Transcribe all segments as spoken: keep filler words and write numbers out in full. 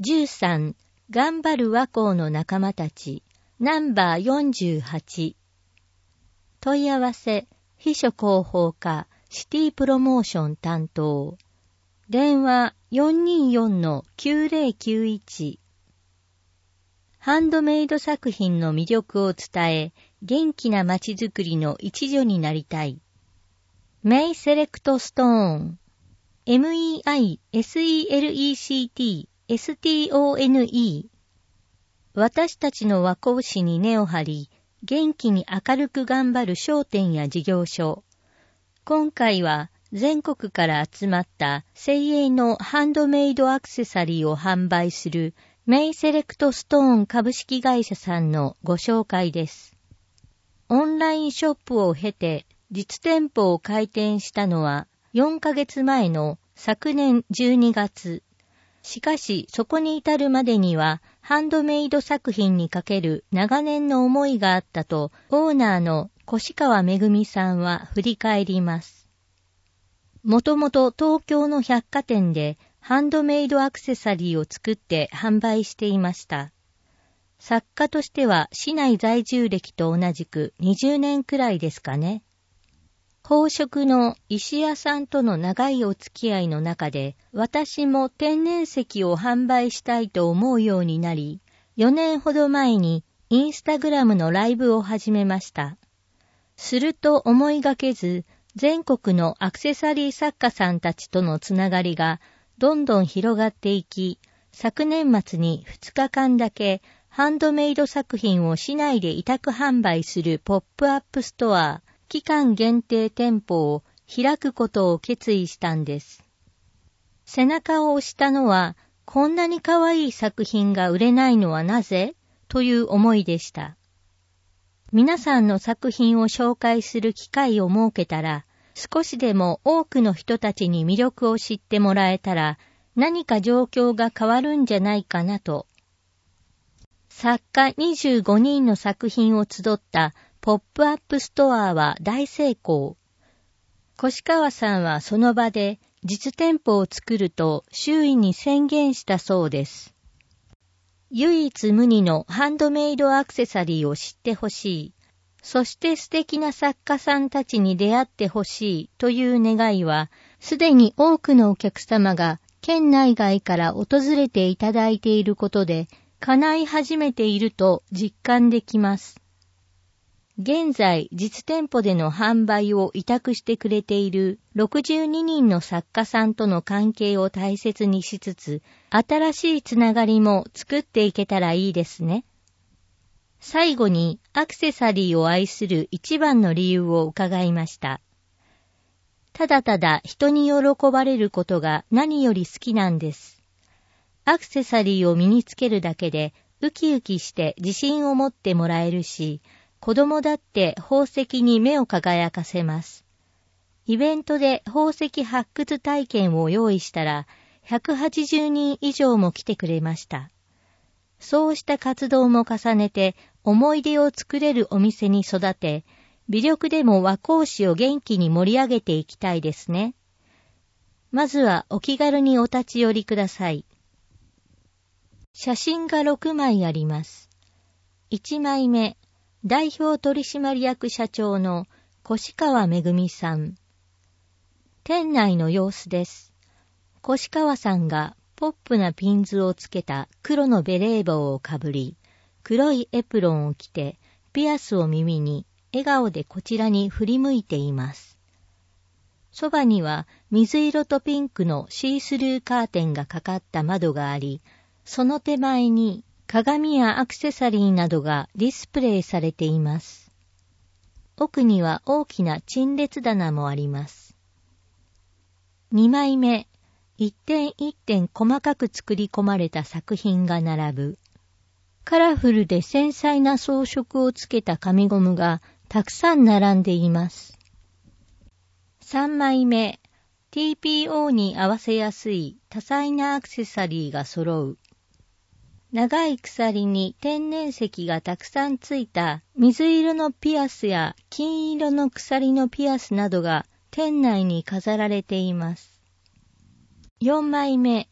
じゅうさん、頑張る和光の仲間たち、ナンバーよんじゅうはち。問い合わせ、秘書広報課、シティプロモーション担当。電話 よんにーよんのきゅうぜろきゅういち。ハンドメイド作品の魅力を伝え、元気な街づくりの一助になりたい。メイセレクトストーン。エムイーアイセレクトストーン。私たちの和光市に根を張り、元気に明るく頑張る商店や事業所。今回は全国から集まった精鋭のハンドメイドアクセサリーを販売するメイセレクトストーン株式会社さんのご紹介です。オンラインショップを経て実店舗を開店したのはよんかげつまえの昨年じゅうにがつ。しかしそこに至るまでにはハンドメイド作品にかける長年の思いがあったとオーナーの越川めぐみさんは振り返ります。もともと東京の百貨店でハンドメイドアクセサリーを作って販売していました。作家としては市内在住歴と同じくにじゅうねんくらいですかね。宝飾の石屋さんとの長いお付き合いの中で、私も天然石を販売したいと思うようになり、よねんほど前にインスタグラムのライブを始めました。すると思いがけず、全国のアクセサリー作家さんたちとのつながりがどんどん広がっていき、昨年末にふつかかんだけハンドメイド作品を市内で委託販売するポップアップストア、期間限定店舗を開くことを決意したんです。背中を押したのは、こんなに可愛い作品が売れないのはなぜ？という思いでした。皆さんの作品を紹介する機会を設けたら、少しでも多くの人たちに魅力を知ってもらえたら、何か状況が変わるんじゃないかなと。作家にじゅうごにんの作品を集ったポップアップストアは大成功。越川さんはその場で実店舗を作ると周囲に宣言したそうです。唯一無二のハンドメイドアクセサリーを知ってほしい。そして素敵な作家さんたちに出会ってほしいという願いは、すでに多くのお客様が県内外から訪れていただいていることで、叶い始めていると実感できます。現在、実店舗での販売を委託してくれているろくじゅうににんの作家さんとの関係を大切にしつつ、新しいつながりも作っていけたらいいですね。最後にアクセサリーを愛する一番の理由を伺いました。ただただ人に喜ばれることが何より好きなんです。アクセサリーを身につけるだけでウキウキして自信を持ってもらえるし、子供だって宝石に目を輝かせます。イベントで宝石発掘体験を用意したらひゃくはちじゅうにん以上も来てくれました。そうした活動も重ねて思い出を作れるお店に育て、微力でも和光市を元気に盛り上げていきたいですね。まずはお気軽にお立ち寄りください。写真がろくまいあります。いちまいめ、代表取締役社長の越川めぐみさん。店内の様子です。越川さんがポップなピンズをつけた黒のベレー帽をかぶり、黒いエプロンを着て、ピアスを耳に、笑顔でこちらに振り向いています。そばには水色とピンクのシースルーカーテンがかかった窓があり、その手前に鏡やアクセサリーなどがディスプレイされています。奥には大きな陳列棚もあります。にまいめ、一点一点細かく作り込まれた作品が並ぶ。カラフルで繊細な装飾をつけた紙ゴムがたくさん並んでいます。さんまいめ、ティーピーオー に合わせやすい多彩なアクセサリーが揃う。長い鎖に天然石がたくさんついた水色のピアスや金色の鎖のピアスなどが店内に飾られています。よんまいめ、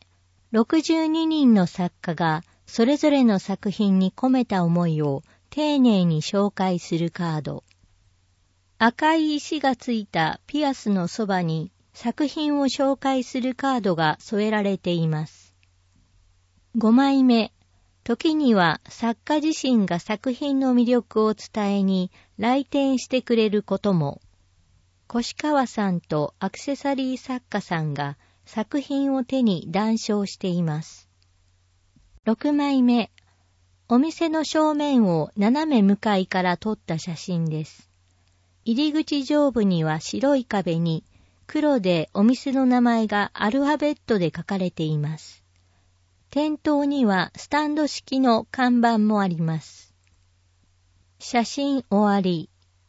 ろくじゅうににんの作家がそれぞれの作品に込めた思いを丁寧に紹介するカード。赤い石がついたピアスのそばに作品を紹介するカードが添えられています。ごまいめ、時には作家自身が作品の魅力を伝えに来店してくれることも。越川さんとアクセサリー作家さんが作品を手に談笑しています。ろくまいめ、お店の正面を斜め向かいから撮った写真です。入り口上部には白い壁に黒でお店の名前がアルファベットで書かれています。店頭にはスタンド式の看板もあります。写真終わり。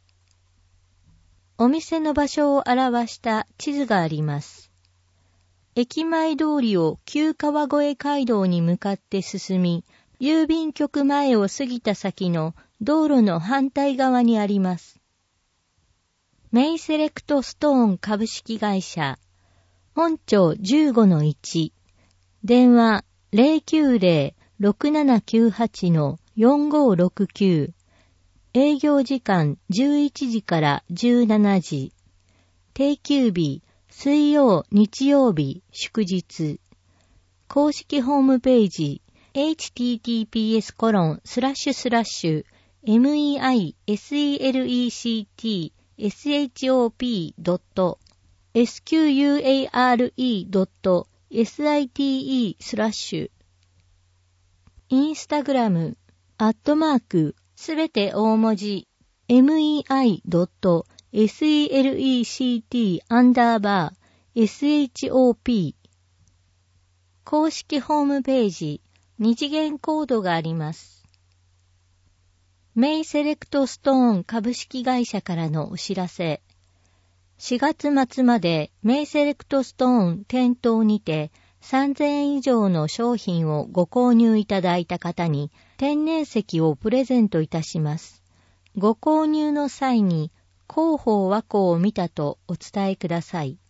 お店の場所を表した地図があります。駅前通りを旧川越街道に向かって進み、郵便局前を過ぎた先の道路の反対側にあります。メイセレクトストーン株式会社、本町 じゅうごのいち、電話 ゼロきゅうゼロ ろくななきゅうはち よんごろくきゅう、営業時間じゅういちじからじゅうしちじ。定休日、水曜、日曜日、祝日。公式ホームページ、エイチティーティーピーエスコロンスラッシュスラッシュメイセレクトショップドットスクワレドットサイトスラッシュ。インスタグラム、アットマーク、すべて大文字、mei.select アンダーバー shop。公式ホームページ、二次元コードがあります。メイセレクトストーン株式会社からのお知らせ。しがつ末までメイセレクトストーン店頭にてさんぜんえん以上の商品をご購入いただいた方に天然石をプレゼントいたします。ご購入の際に広報和光を見たとお伝えください。